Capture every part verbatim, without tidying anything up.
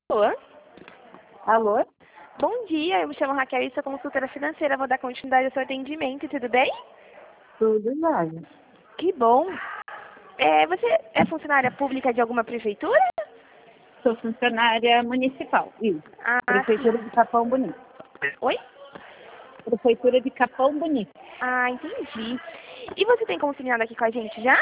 Alô? Alô? Bom dia, eu me chamo Raquel e sou consultora financeira. Vou dar continuidade ao seu atendimento, tudo bem? Tudo jóia. Que bom. É, você é funcionária pública de alguma prefeitura? Sou funcionária municipal. Isso. Ah, Prefeitura sim. de Capão Bonito. Oi? Prefeitura de Capão Bonito. Ah, entendi. E você tem consignado aqui com a gente já?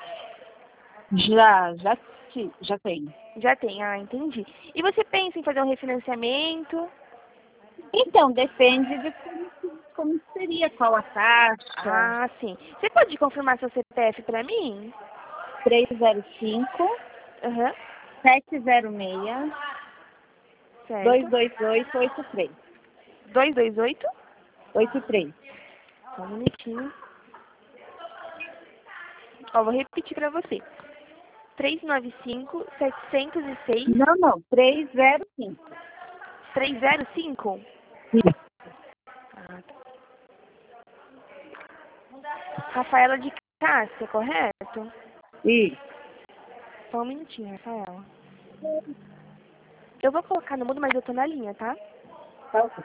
Já, já, sim, já tenho. Já tem, ah, entendi. E você pensa em fazer um refinanciamento? Então, depende de como, como seria, qual a taxa. Ah, sim. Você pode confirmar seu C P F para mim? três zero cinco, Aham, sete zero seis, dois certo. dois oito, oito três. dois dois oito? oito três. Só um minutinho. Ó, vou repetir para você. três nove cinco, sete zero seis, Não, não, três zero cinco. três zero cinco? Isso. Ah, tá. Rafaela de Cássia, correto? Isso. Só um minutinho, Rafaela. Eu vou colocar no mudo, mas eu tô na linha, tá? Tá ok.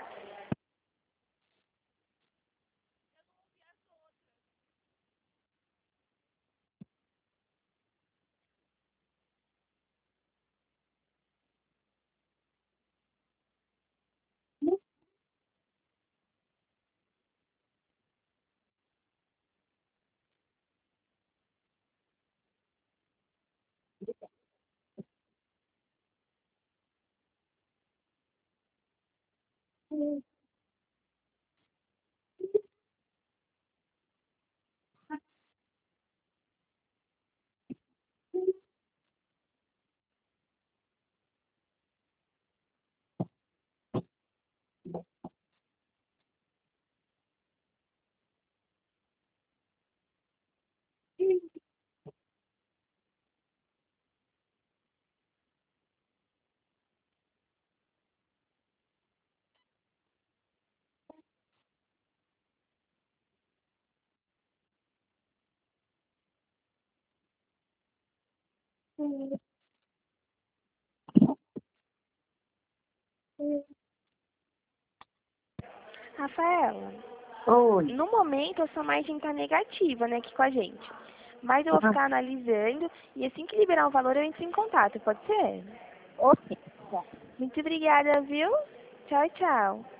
Rafaela, Oi. no momento a sua margem tá negativa, né, aqui com a gente. Mas eu vou Ah, ficar analisando e assim que liberar o valor eu entro em contato, pode ser? ok. Tá. Muito obrigada, viu? Tchau, tchau.